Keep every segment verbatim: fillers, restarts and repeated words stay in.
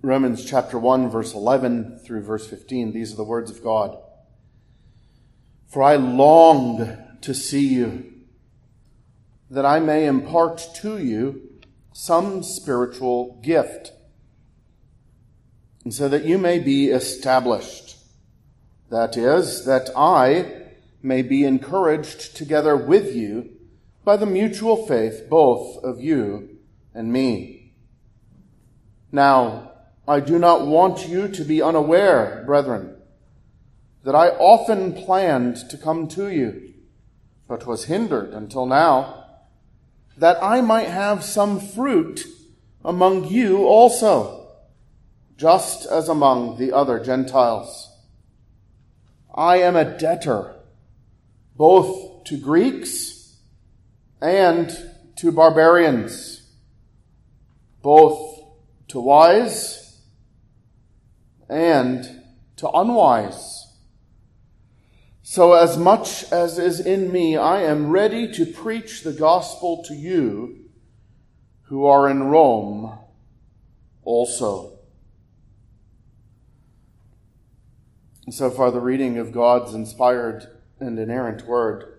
Romans chapter one, verse eleven through verse fifteen. These are the words of God. For I longed to see you, that I may impart to you some spiritual gift, and so that you may be established. That is, that I may be encouraged together with you by the mutual faith both of you and me. Now, I do not want you to be unaware, brethren, that I often planned to come to you, but was hindered until now, that I might have some fruit among you also, just as among the other Gentiles. I am a debtor, both to Greeks and to barbarians, both to wise and to unwise. So as much as is in me, I am ready to preach the gospel to you who are in Rome also. So far, the reading of God's inspired and inerrant word.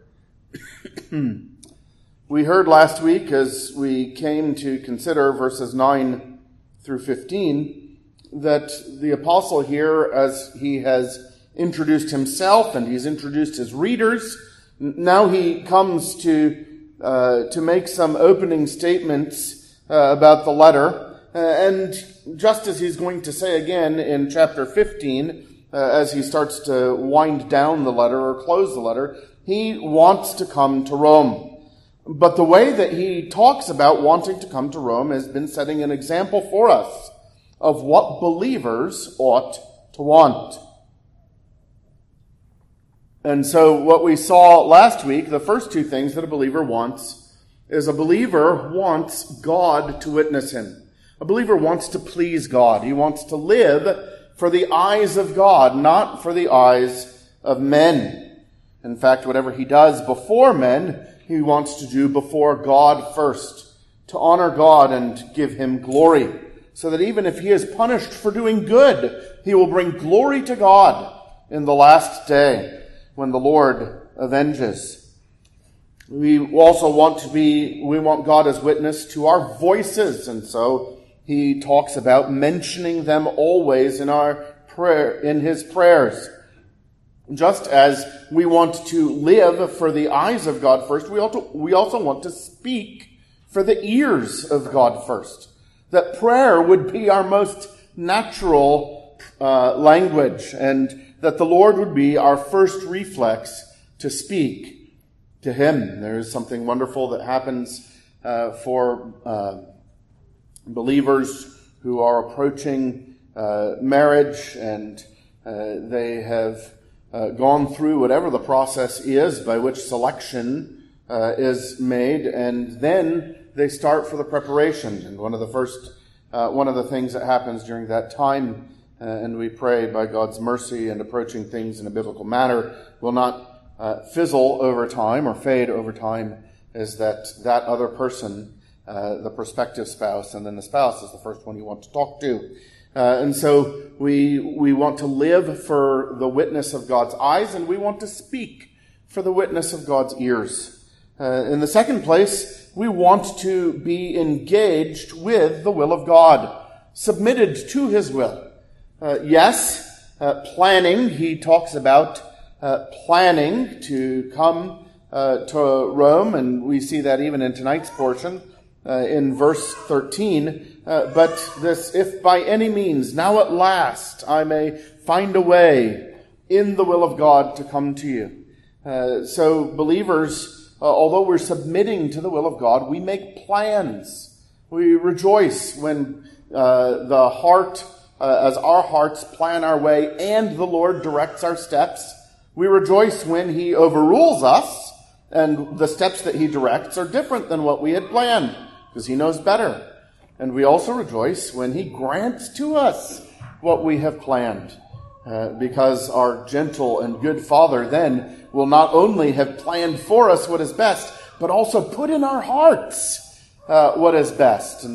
We heard last week, as we came to consider verses nine through fifteen, that the apostle here, as he has introduced himself and he's introduced his readers, now he comes to uh, to make some opening statements uh, about the letter. Uh, and just as he's going to say again in chapter fifteen, Uh, as he starts to wind down the letter or close the letter, he wants to come to Rome. But the way that he talks about wanting to come to Rome has been setting an example for us of what believers ought to want. And so what we saw last week, the first two things that a believer wants, is a believer wants God to witness him. A believer wants to please God. He wants to live for the eyes of God, not for the eyes of men. In fact, whatever he does before men, he wants to do before God first, to honor God and give him glory, so that even if he is punished for doing good, he will bring glory to God in the last day when the Lord avenges. We also want to be, we want God as witness to our voices, and so he talks about mentioning them always in our prayer, in his prayers. Just as we want to live for the eyes of God first, we also, we also want to speak for the ears of God first. That prayer would be our most natural uh, language, and that the Lord would be our first reflex to speak to him. There is something wonderful that happens uh, for uh believers who are approaching uh, marriage, and uh, they have uh, gone through whatever the process is by which selection uh, is made, and then they start for the preparation. And one of the first, uh, one of the things that happens during that time, uh, and we pray by God's mercy and approaching things in a biblical manner, will not uh, fizzle over time or fade over time, is that that other person, Uh, the prospective spouse, and then the spouse is the first one you want to talk to. Uh, and so we we want to live for the witness of God's eyes, and we want to speak for the witness of God's ears. Uh, in the second place, we want to be engaged with the will of God, submitted to his will. Uh, yes, uh, planning, he talks about uh, planning to come uh, to Rome, and we see that even in tonight's portion. Uh, in verse thirteen, uh, but this, if by any means, now at last, I may find a way in the will of God to come to you. Uh, so believers, uh, although we're submitting to the will of God, we make plans. We rejoice when uh, the heart, uh, as our hearts plan our way and the Lord directs our steps. We rejoice when he overrules us and the steps that he directs are different than what we had planned, because he knows better. And we also rejoice when he grants to us what we have planned, uh, because our gentle and good Father then will not only have planned for us what is best, but also put in our hearts uh, what is best. And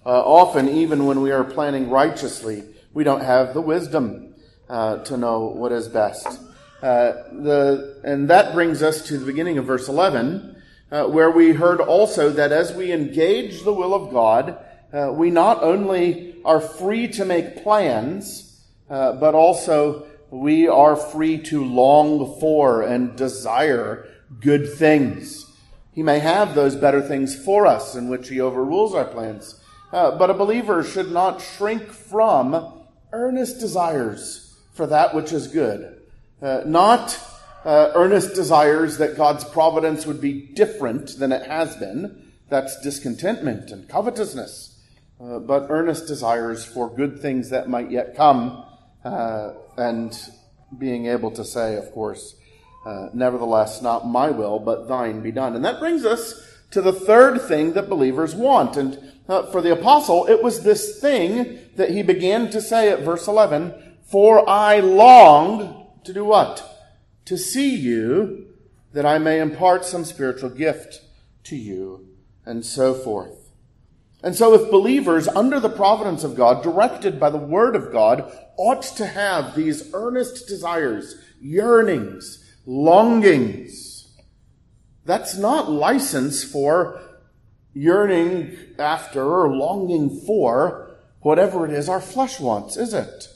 Uh, often, even when we are planning righteously, we don't have the wisdom uh, to know what is best. Uh, the and that brings us to the beginning of verse eleven, uh, where we heard also that as we engage the will of God, uh, we not only are free to make plans, uh, but also we are free to long for and desire good things. He may have those better things for us in which he overrules our plans. Uh, but a believer should not shrink from earnest desires for that which is good. Uh, not uh, earnest desires that God's providence would be different than it has been. That's discontentment and covetousness. Uh, but earnest desires for good things that might yet come. Uh, and being able to say, of course, uh, nevertheless, not my will, but thine be done. And that brings us to the third thing that believers want. And uh, for the apostle, it was this thing that he began to say at verse eleven, for I long to do what? To see you, that I may impart some spiritual gift to you, and so forth. And so if believers, under the providence of God, directed by the word of God, ought to have these earnest desires, yearnings, longings, that's not license for yearning after or longing for whatever it is our flesh wants, is it?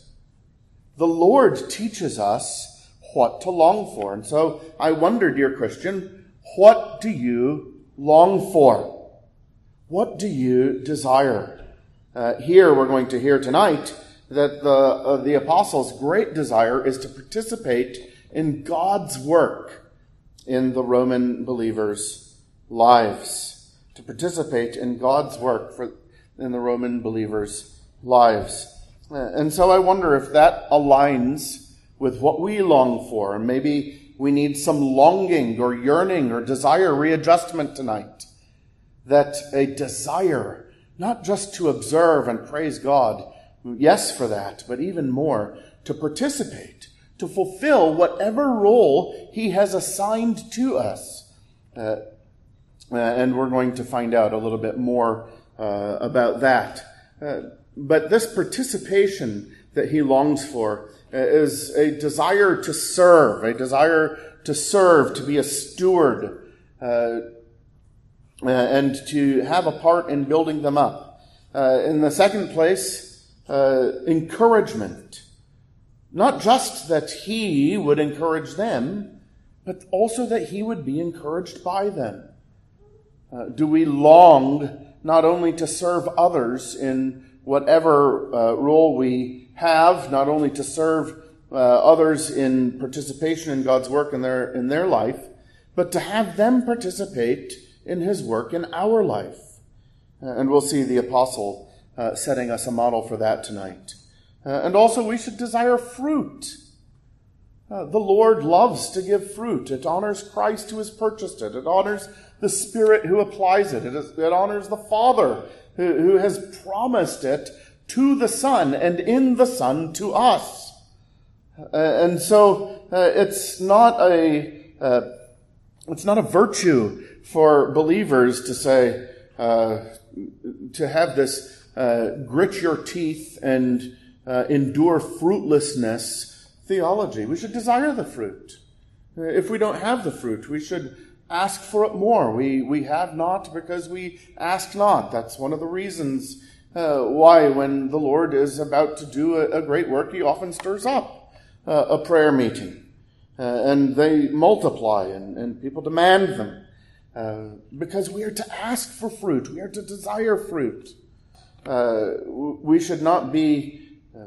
The Lord teaches us what to long for. And so I wonder, dear Christian, what do you long for? What do you desire? Uh, here we're going to hear tonight that the, uh, the apostle's great desire is to participate in God's work in the Roman believers' lives. To participate in God's work for, in the Roman believers' lives. And so I wonder if that aligns with what we long for. And maybe we need some longing or yearning or desire readjustment tonight. That a desire, not just to observe and praise God, yes for that, but even more, to participate, to fulfill whatever role he has assigned to us. Uh, and we're going to find out a little bit more uh, about that. Uh, but this participation that he longs for uh, is a desire to serve, a desire to serve, to be a steward, uh, and to have a part in building them up. Uh, in the second place, uh, encouragement. Not just that he would encourage them, but also that he would be encouraged by them. Uh, do we long not only to serve others in whatever uh, role we have, not only to serve uh, others in participation in God's work in their in their life, but to have them participate in his work in our life? Uh, and we'll see the apostle uh, setting us a model for that tonight. Uh, and also we should desire fruit. Uh, the Lord loves to give fruit. It honors Christ who has purchased it. It honors the Spirit who applies it. It, is, it honors the Father who, who has promised it to the Son and in the Son to us. Uh, and so uh, it's not a uh, it's not a virtue for believers to say uh, to have this uh, grit your teeth and uh, endure fruitlessness theology. We should desire the fruit. If we don't have the fruit, we should ask for it more. We we have not because we ask not. That's one of the reasons uh, why when the Lord is about to do a, a great work, he often stirs up uh, a prayer meeting. Uh, and they multiply and, and people demand them. Uh, because we are to ask for fruit. We are to desire fruit. Uh, we should not be uh,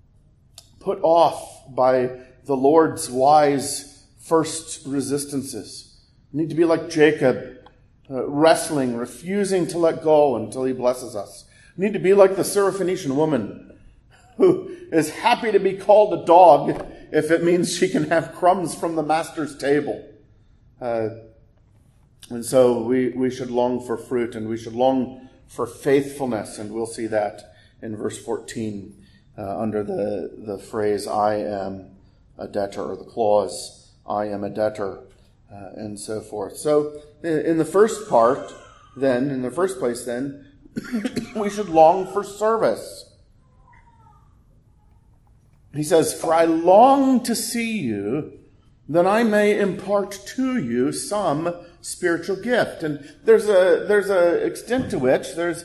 put off by the Lord's wise first resistances. We need to be like Jacob, uh, wrestling, refusing to let go until he blesses us. We need to be like the Syrophoenician woman who is happy to be called a dog if it means she can have crumbs from the master's table. Uh, and so we, we should long for fruit, and we should long for faithfulness, and we'll see that in verse fourteen uh, under the, the phrase, I am a debtor, or the clause, I am a debtor, uh, and so forth. So in the first part, then, in the first place, then, we should long for service. He says, "For I long to see you, that I may impart to you some spiritual gift." And there's a there's a extent to which there's,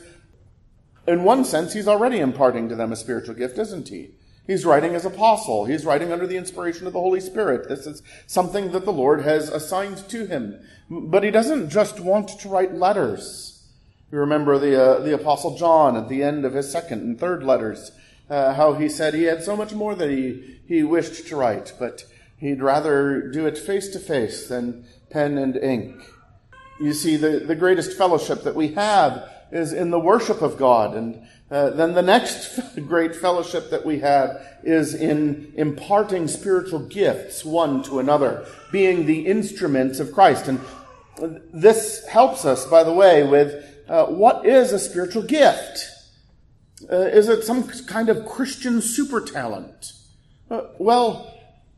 in one sense, he's already imparting to them a spiritual gift, isn't he? He's writing as apostle. He's writing under the inspiration of the Holy Spirit. This is something that the Lord has assigned to him. But he doesn't just want to write letters. You remember the uh, the Apostle John at the end of his second and third letters, uh, how he said he had so much more that he, he wished to write, but he'd rather do it face to face than pen and ink. You see, the, the greatest fellowship that we have is in the worship of God. And uh, then the next great fellowship that we have is in imparting spiritual gifts one to another, being the instruments of Christ. And this helps us, by the way, with uh, what is a spiritual gift? Uh, is it some kind of Christian super talent? Uh, well,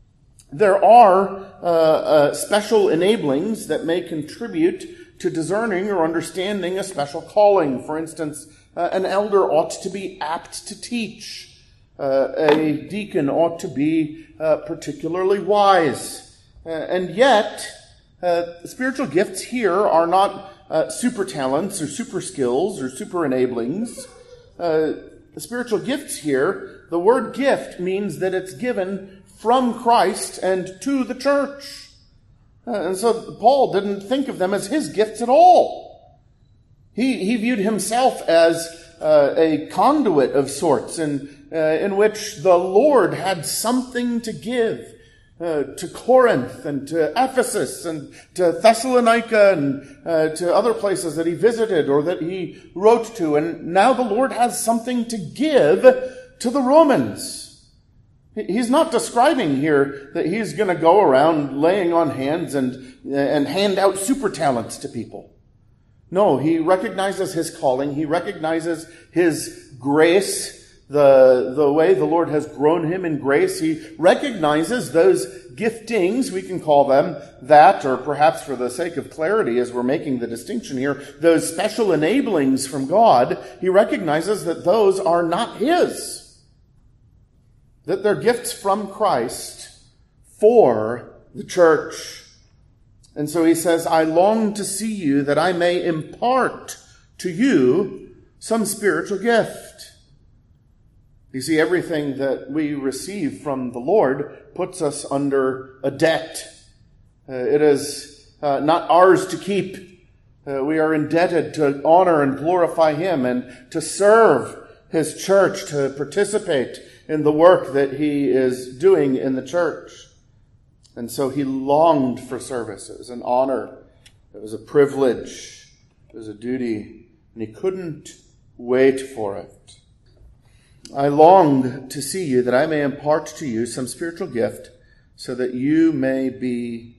there are uh, uh, special enablings that may contribute to discerning or understanding a special calling. For instance, uh, an elder ought to be apt to teach. Uh, a deacon ought to be uh, particularly wise. Uh, and yet, uh, spiritual gifts here are not uh, super talents or super skills or super enablings. Uh, spiritual gifts here, the word gift means that it's given from Christ and to the church. Uh, and so Paul didn't think of them as his gifts at all. He, he viewed himself as uh, a conduit of sorts in, uh, in which the Lord had something to give uh, to Corinth and to Ephesus and to Thessalonica and uh, to other places that he visited or that he wrote to. And now the Lord has something to give to the Romans. He's not describing here that he's going to go around laying on hands and, and hand out super talents to people. No, he recognizes his calling. He recognizes his grace, the, the way the Lord has grown him in grace. He recognizes those giftings, we can call them that, or perhaps for the sake of clarity as we're making the distinction here, those special enablings from God. He recognizes that those are not his. That they're gifts from Christ for the church. And so he says, I long to see you that I may impart to you some spiritual gift. You see, everything that we receive from the Lord puts us under a debt. Uh, it is uh, not ours to keep. Uh, we are indebted to honor and glorify him and to serve his church, to participate in the work that he is doing in the church. And so he longed for service. It was an honor. It was a privilege. It was a duty. And he couldn't wait for it. I long to see you that I may impart to you some spiritual gift so that you may be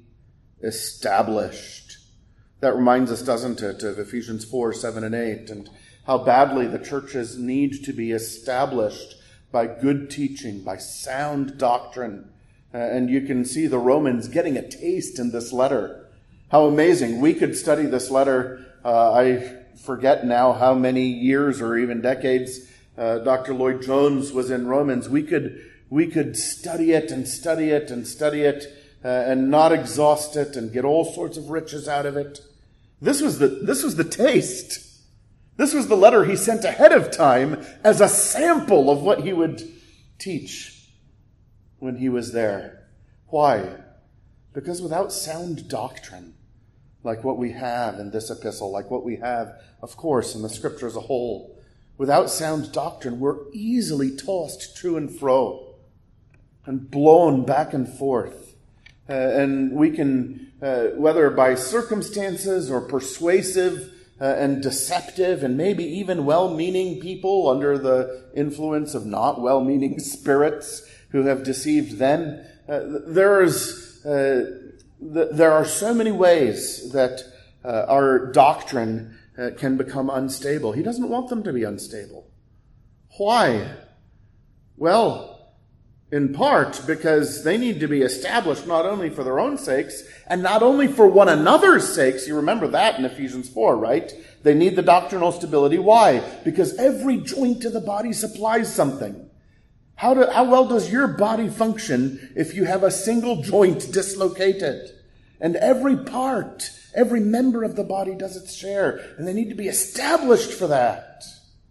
established. That reminds us, doesn't it, of Ephesians four, seven, and eight, and how badly the churches need to be established by good teaching, by sound doctrine. Uh, and you can see the Romans getting a taste in this letter. How amazing. We could study this letter, uh, I forget now how many years or even decades uh, Doctor Lloyd Jones was in Romans. We could we could study it and study it and study it uh, and not exhaust it and get all sorts of riches out of it. This was the this was the taste. This was the letter he sent ahead of time as a sample of what he would teach when he was there. Why? Because without sound doctrine, like what we have in this epistle, like what we have, of course, in the scripture as a whole, without sound doctrine, we're easily tossed to and fro and blown back and forth. Uh, and we can, uh, whether by circumstances or persuasive uh, and deceptive and maybe even well-meaning people under the influence of not well-meaning spirits who have deceived them, uh, there is, uh, th- there are so many ways that uh, our doctrine uh, can become unstable. He doesn't want them to be unstable. Why? Well, In part because they need to be established not only for their own sakes, and not only for one another's sakes. You remember that in Ephesians four, right? They need the doctrinal stability. Why? Because every joint of the body supplies something. How, do, how well does your body function if you have a single joint dislocated? And every part, every member of the body does its share. And they need to be established for that.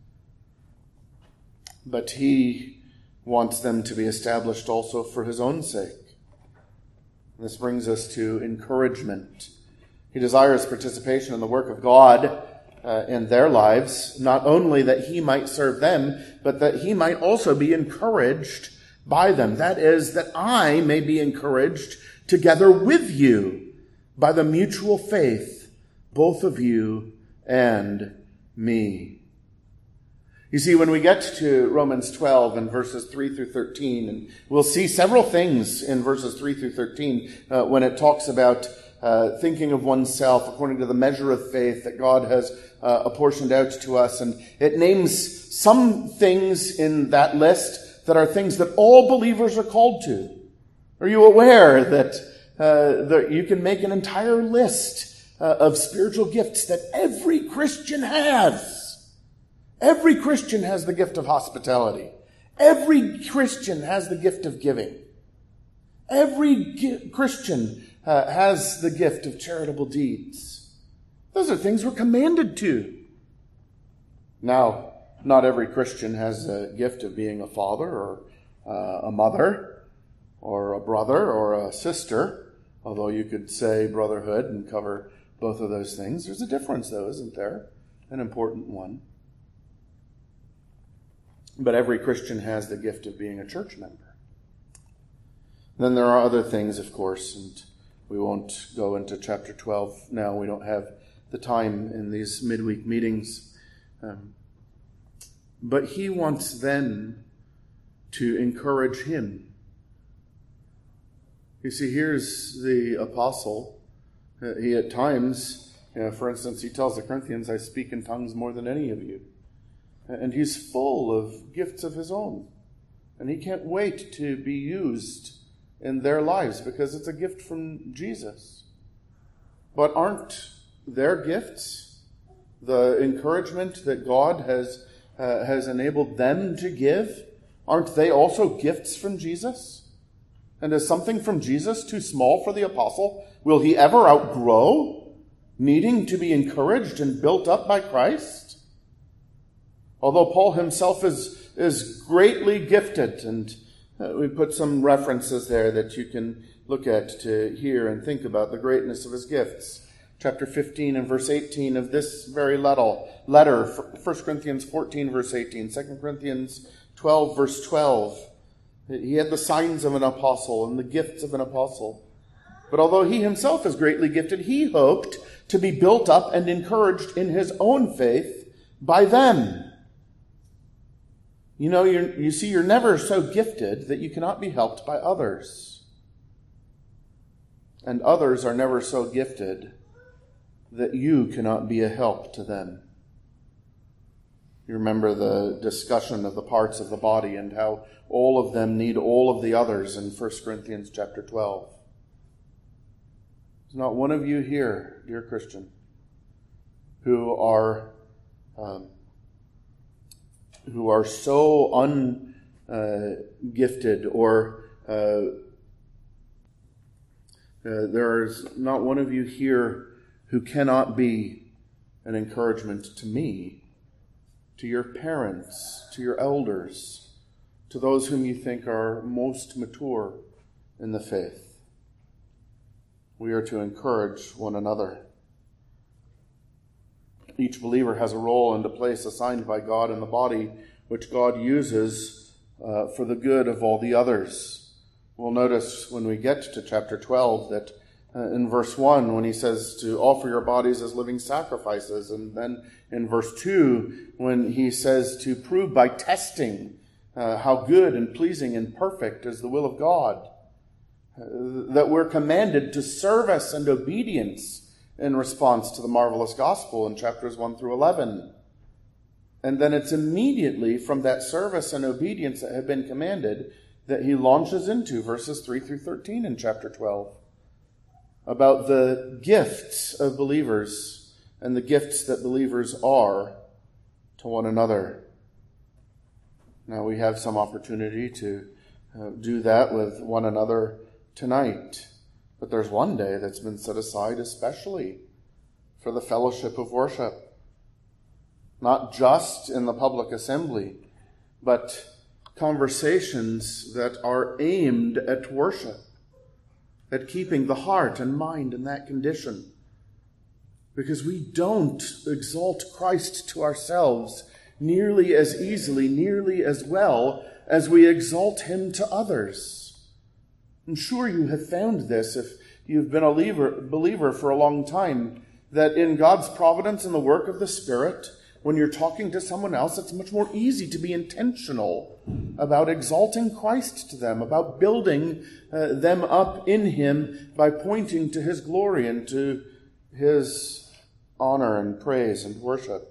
But he wants them to be established also for his own sake. This brings us to encouragement. He desires participation in the work of God uh, in their lives, not only that he might serve them, but that he might also be encouraged by them. That is, that I may be encouraged together with you by the mutual faith, both of you and me. You see, when we get to Romans twelve and verses three through thirteen, and we'll see several things in verses three through thirteen uh, when it talks about uh, thinking of oneself according to the measure of faith that God has uh, apportioned out to us. And it names some things in that list that are things that all believers are called to. Are you aware that, uh, that you can make an entire list uh, of spiritual gifts that every Christian has? Every Christian has the gift of hospitality. Every Christian has the gift of giving. Every gi- Christian uh, has the gift of charitable deeds. Those are things we're commanded to. Now, not every Christian has a gift of being a father or uh, a mother or a brother or a sister, although you could say brotherhood and cover both of those things. There's a difference, though, isn't there? An important one. But every Christian has the gift of being a church member. Then there are other things, of course, and we won't go into chapter twelve now. We don't have the time in these midweek meetings. Um, but he wants them to encourage him. You see, here's the apostle. Uh, he at times, you know, for instance, he tells the Corinthians, I speak in tongues more than any of you. And he's full of gifts of his own. And he can't wait to be used in their lives because it's a gift from Jesus. But aren't their gifts the encouragement that God has, uh, has enabled them to give? Aren't they also gifts from Jesus? And is something from Jesus too small for the apostle? Will he ever outgrow needing to be encouraged and built up by Christ? Although Paul himself is, is greatly gifted, and uh, we put some references there that you can look at to hear and think about the greatness of his gifts. Chapter fifteen and verse eighteen of this very letter, First Corinthians fourteen verse eighteen, Second Corinthians twelve verse twelve. He had the signs of an apostle and the gifts of an apostle. But although he himself is greatly gifted, he hoped to be built up and encouraged in his own faith by them. You know, you're, you see, you're never so gifted that you cannot be helped by others. And others are never so gifted that you cannot be a help to them. You remember the discussion of the parts of the body and how all of them need all of the others in First Corinthians chapter twelve. There's not one of you here, dear Christian, who are... Um, who are so ungifted uh, or uh, uh, there's not one of you here who cannot be an encouragement to me, to your parents, to your elders, to those whom you think are most mature in the faith. We are to encourage one another. Each believer has a role and a place assigned by God in the body, which God uses uh, for the good of all the others. We'll notice when we get to chapter twelve that uh, in verse one, when he says to offer your bodies as living sacrifices, and then in verse two, when he says to prove by testing uh, how good and pleasing and perfect is the will of God, uh, that we're commanded to service and obedience in response to the marvelous gospel in chapters one through eleven. And then it's immediately from that service and obedience that have been commanded that he launches into, verses three through thirteen in chapter twelve, about the gifts of believers and the gifts that believers are to one another. Now we have some opportunity to uh, do that with one another tonight, but there's one day that's been set aside especially for the fellowship of worship, not just in the public assembly, but conversations that are aimed at worship, at keeping the heart and mind in that condition. Because we don't exalt Christ to ourselves nearly as easily, nearly as well as we exalt him to others. I'm sure you have found this if you've been a believer, believer for a long time, that in God's providence and the work of the Spirit, when you're talking to someone else, it's much more easy to be intentional about exalting Christ to them, about building uh, them up in him by pointing to his glory and to his honor and praise and worship.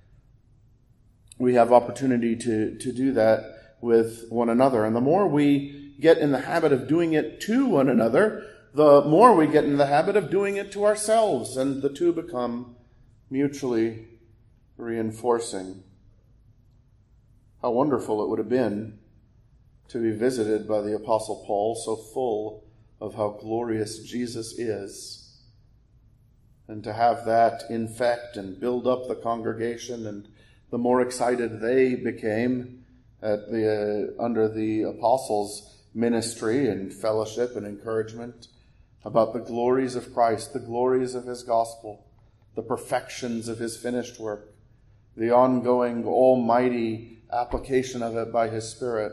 We have opportunity to, to do that with one another. And the more we get in the habit of doing it to one another, the more we get in the habit of doing it to ourselves, and the two become mutually reinforcing. How wonderful it would have been to be visited by the Apostle Paul, so full of how glorious Jesus is, and to have that infect and build up the congregation. And the more excited they became at the uh, under the apostles' ministry and fellowship and encouragement about the glories of Christ, the glories of his gospel, the perfections of his finished work, the ongoing almighty application of it by his Spirit.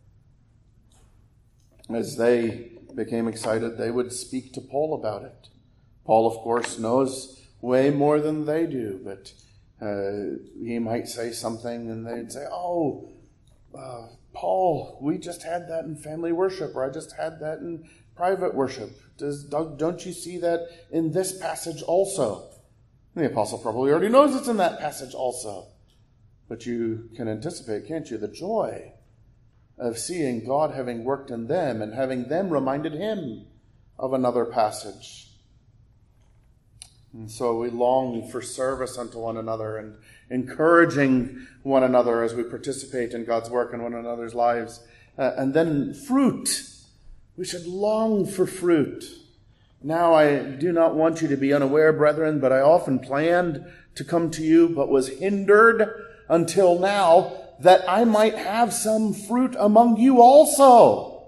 As they became excited, they would speak to Paul about it. Paul, of course, knows way more than they do, but uh, he might say something and they'd say, oh, uh, Paul, we just had that in family worship, or I just had that in private worship. Does, don't you see that in this passage also? And the apostle probably already knows it's in that passage also. But you can anticipate, can't you, the joy of seeing God having worked in them and having them reminded him of another passage. And so we long for service unto one another and encouraging one another as we participate in God's work in one another's lives. Uh, and then fruit. We should long for fruit. Now I do not want you to be unaware, brethren, but I often planned to come to you, but was hindered until now, that I might have some fruit among you also,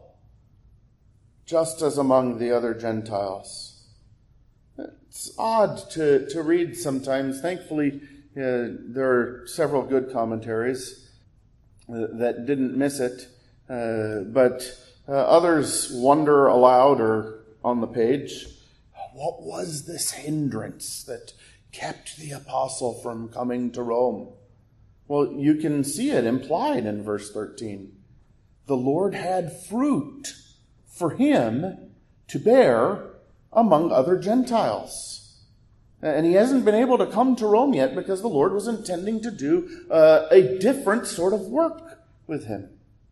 just as among the other Gentiles. It's odd to, to read sometimes. Thankfully, uh, there are several good commentaries uh, that didn't miss it, uh, but uh, others wonder aloud or on the page, what was this hindrance that kept the apostle from coming to Rome? Well, you can see it implied in verse thirteen. The Lord had fruit for him to bear among other Gentiles. And he hasn't been able to come to Rome yet because the Lord was intending to do uh, a different sort of work with him.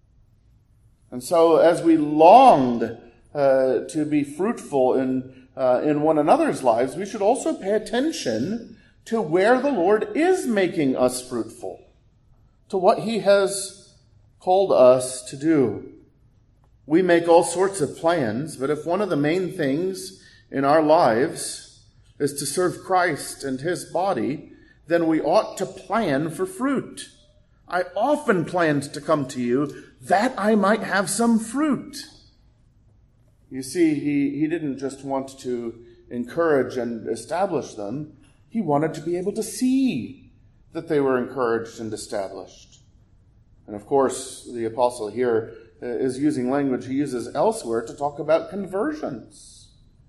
And so as we longed uh, to be fruitful in, uh, in one another's lives, we should also pay attention to where the Lord is making us fruitful, to what he has called us to do. We make all sorts of plans, but if one of the main things in our lives is to serve Christ and his body, then we ought to plan for fruit. I often planned to come to you that I might have some fruit. You see, he, he didn't just want to encourage and establish them. He wanted to be able to see that they were encouraged and established. And of course, the apostle here is using language he uses elsewhere to talk about conversions.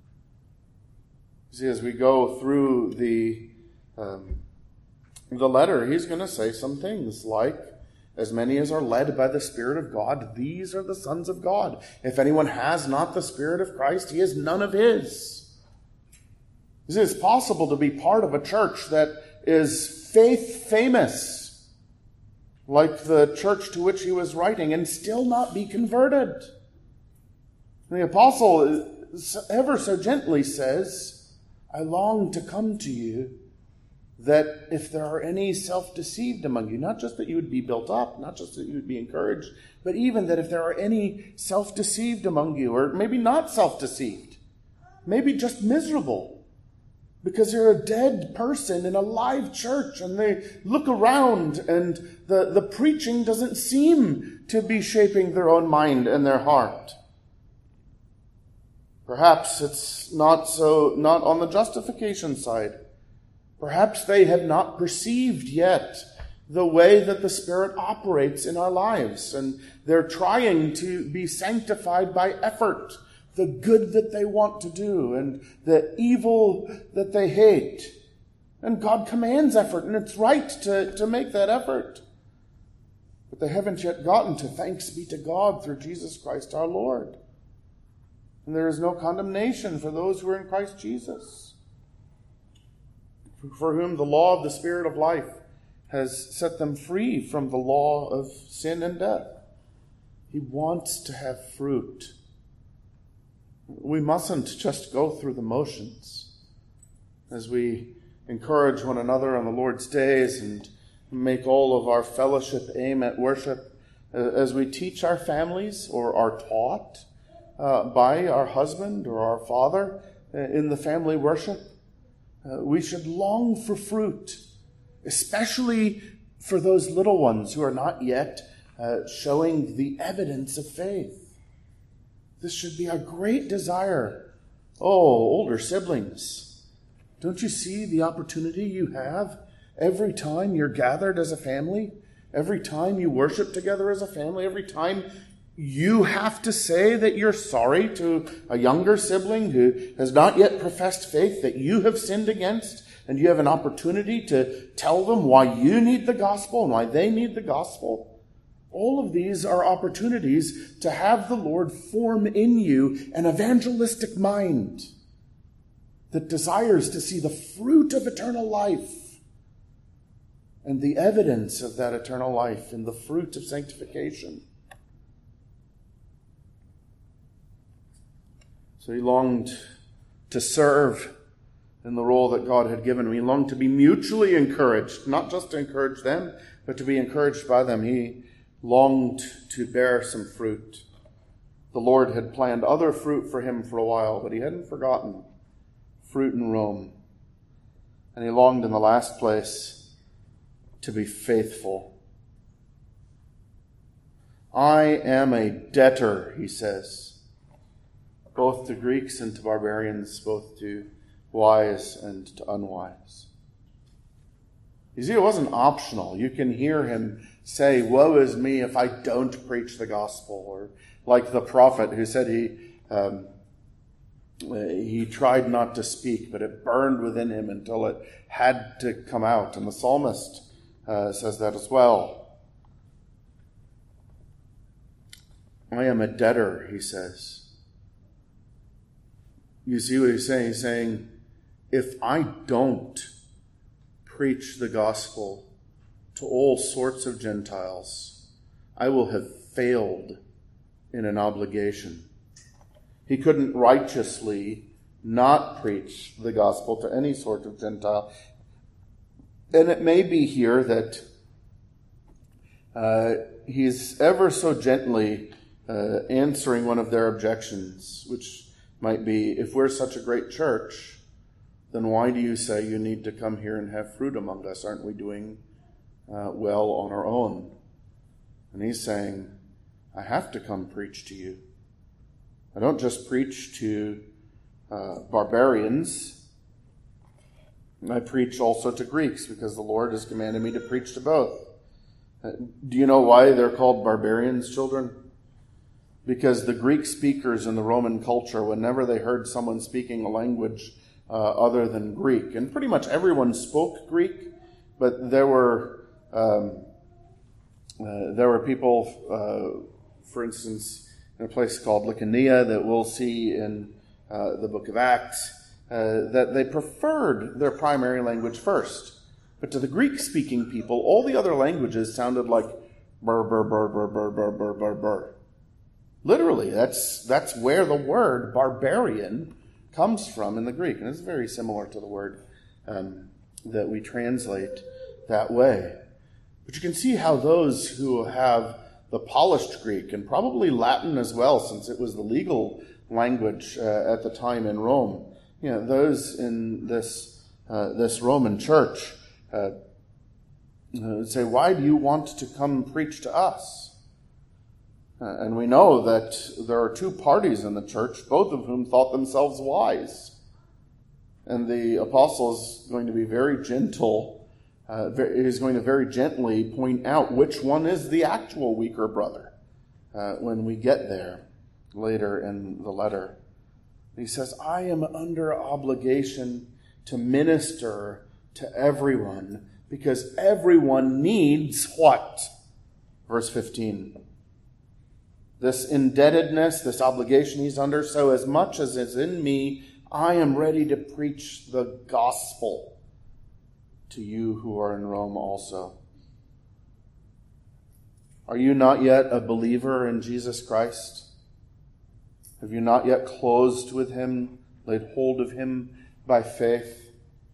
You see, as we go through the um, the letter, he's going to say some things like, as many as are led by the Spirit of God, these are the sons of God. If anyone has not the Spirit of Christ, he is none of his. You see, it's possible to be part of a church that is faith famous, like the church to which he was writing, and still not be converted. The apostle ever so gently says, I long to come to you, that if there are any self-deceived among you, not just that you would be built up, not just that you would be encouraged, but even that if there are any self-deceived among you, or maybe not self-deceived, maybe just miserable, because they're a dead person in a live church, and they look around and the, the preaching doesn't seem to be shaping their own mind and their heart. Perhaps it's not so, not on the justification side. Perhaps they have not perceived yet the way that the Spirit operates in our lives, and they're trying to be sanctified by effort, the good that they want to do and the evil that they hate. And God commands effort, and it's right to, to make that effort. But they haven't yet gotten to thanks be to God through Jesus Christ our Lord. And there is no condemnation for those who are in Christ Jesus, for whom the law of the Spirit of life has set them free from the law of sin and death. He wants to have fruit. We mustn't just go through the motions as we encourage one another on the Lord's days and make all of our fellowship aim at worship, as we teach our families or are taught uh, by our husband or our father in the family worship. Uh, we should long for fruit, especially for those little ones who are not yet uh, showing the evidence of faith. This should be our great desire. Oh, older siblings, don't you see the opportunity you have every time you're gathered as a family? Every time you worship together as a family? Every time you have to say that you're sorry to a younger sibling who has not yet professed faith that you have sinned against, and you have an opportunity to tell them why you need the gospel and why they need the gospel? All of these are opportunities to have the Lord form in you an evangelistic mind that desires to see the fruit of eternal life and the evidence of that eternal life in the fruit of sanctification. So he longed to serve in the role that God had given him. He longed to be mutually encouraged, not just to encourage them, but to be encouraged by them. He longed to bear some fruit. The Lord had planned other fruit for him for a while, but he hadn't forgotten fruit in Rome. And he longed in the last place to be faithful. I am a debtor, he says, both to Greeks and to barbarians, both to wise and to unwise. You see, it wasn't optional. You can hear him say, woe is me if I don't preach the gospel. Or like the prophet who said he um, he tried not to speak, but it burned within him until it had to come out. And the psalmist uh, says that as well. I am a debtor, he says. You see what he's saying? He's saying, if I don't preach the gospel to all sorts of Gentiles, I will have failed in an obligation. He couldn't righteously not preach the gospel to any sort of Gentile. And it may be here that uh, he's ever so gently uh, answering one of their objections, which might be, if we're such a great church, then why do you say you need to come here and have fruit among us? Aren't we doing uh, well on our own? And he's saying, I have to come preach to you. I don't just preach to uh, barbarians. I preach also to Greeks, because the Lord has commanded me to preach to both. Uh, do you know why they're called barbarians, children? Because the Greek speakers in the Roman culture, whenever they heard someone speaking a language uh, other than Greek, and pretty much everyone spoke Greek, but there were um, uh, there were people, uh, for instance, in a place called Lycaonia that we'll see in uh, the book of Acts, uh, that they preferred their primary language first. But to the Greek-speaking people, all the other languages sounded like burr, burr, burr, burr, burr, burr, burr, burr, burr. Literally, that's, that's where the word barbarian comes from in the Greek. And it's very similar to the word um, that we translate that way. But you can see how those who have the polished Greek, and probably Latin as well, since it was the legal language uh, at the time in Rome, you know, those in this uh, this Roman church uh, would say, why do you want to come preach to us? Uh, and we know that there are two parties in the church, both of whom thought themselves wise. And the apostle is going to be very gentle. Uh, is going to very gently point out which one is the actual weaker brother uh, when we get there later in the letter. He says, I am under obligation to minister to everyone because everyone needs what? Verse fifteen. This indebtedness, this obligation he's under, so as much as is in me, I am ready to preach the gospel to you who are in Rome also. Are you not yet a believer in Jesus Christ? Have you not yet closed with him, laid hold of him by faith?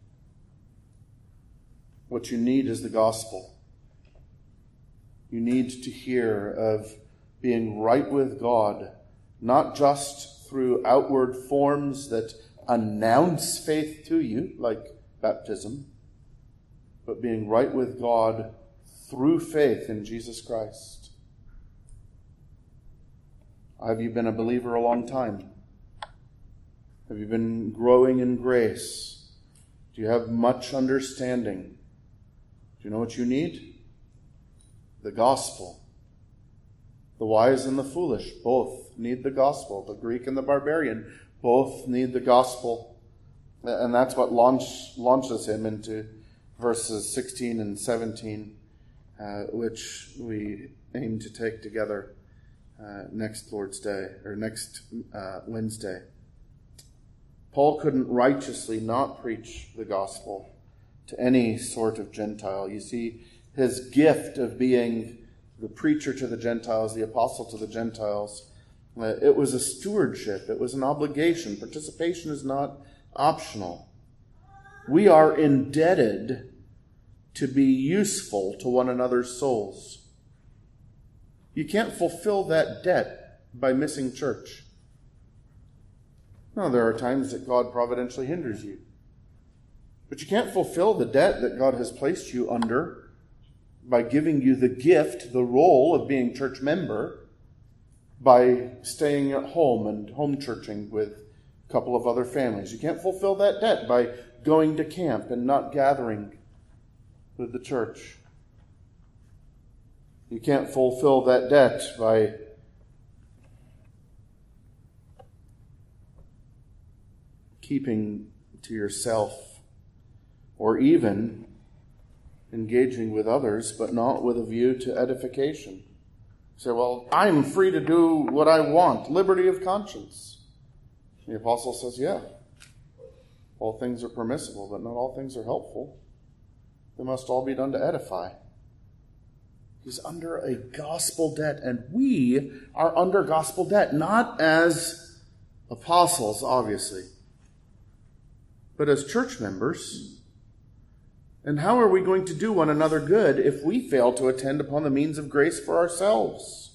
What you need is the gospel. You need to hear of being right with God, not just through outward forms that announce faith to you, like baptism, but being right with God through faith in Jesus Christ. Have you been a believer a long time? Have you been growing in grace? Do you have much understanding? Do you know what you need? The gospel. The wise and the foolish both need the gospel. The Greek and the barbarian both need the gospel. And that's what launch, launches him into verses sixteen and seventeen, uh, which we aim to take together uh, next Lord's Day, or next uh, Wednesday. Paul couldn't righteously not preach the gospel to any sort of Gentile. You see, his gift of being the preacher to the Gentiles, the apostle to the Gentiles, uh, it was a stewardship. It was an obligation. Participation is not optional. We are indebted to be useful to one another's souls. You can't fulfill that debt by missing church. No, there are times that God providentially hinders you. But you can't fulfill the debt that God has placed you under by giving you the gift, the role of being church member, by staying at home and home churching with a couple of other families. You can't fulfill that debt by going to camp and not gathering with the church. You can't fulfill that debt by keeping to yourself, or even engaging with others, but not with a view to edification. You say, well, I'm free to do what I want, liberty of conscience. The apostle says, yeah, all things are permissible, but not all things are helpful. They must all be done to edify. He's under a gospel debt, and we are under gospel debt, not as apostles, obviously, but as church members. And how are we going to do one another good if we fail to attend upon the means of grace for ourselves?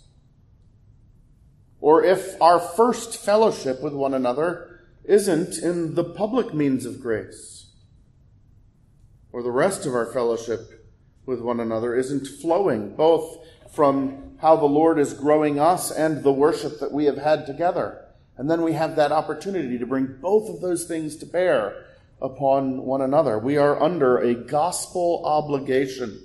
Or if our first fellowship with one another isn't in the public means of grace? Or the rest of our fellowship with one another isn't flowing both from how the Lord is growing us and the worship that we have had together? And then we have that opportunity to bring both of those things to bear upon one another. We are under a gospel obligation.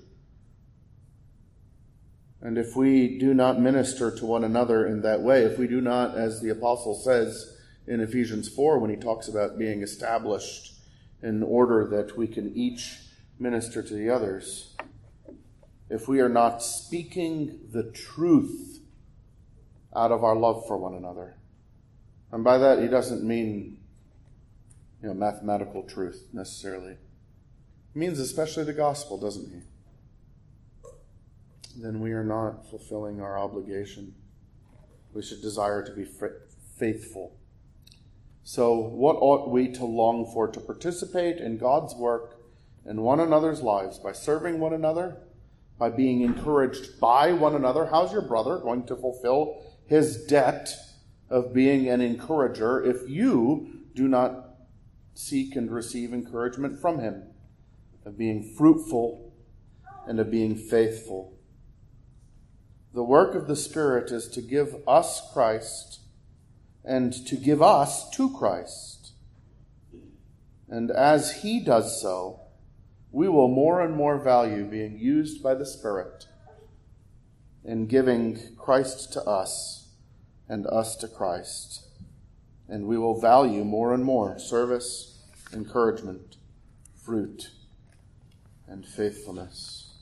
And if we do not minister to one another in that way, if we do not, as the apostle says in Ephesians four, when he talks about being established in order that we can each minister to the others, if we are not speaking the truth out of our love for one another, and by that he doesn't mean, you know, mathematical truth necessarily, He means especially the gospel, doesn't he? Then we are not fulfilling our obligation. We should desire to be faithful. So what ought we to long for? To participate in God's work in one another's lives by serving one another, by being encouraged by one another. How's your brother going to fulfill his debt of being an encourager if you do not seek and receive encouragement from him, of being fruitful and of being faithful? The work of the Spirit is to give us Christ and to give us to Christ. And as he does so, we will more and more value being used by the Spirit in giving Christ to us and us to Christ. And we will value more and more service, encouragement, fruit, and faithfulness.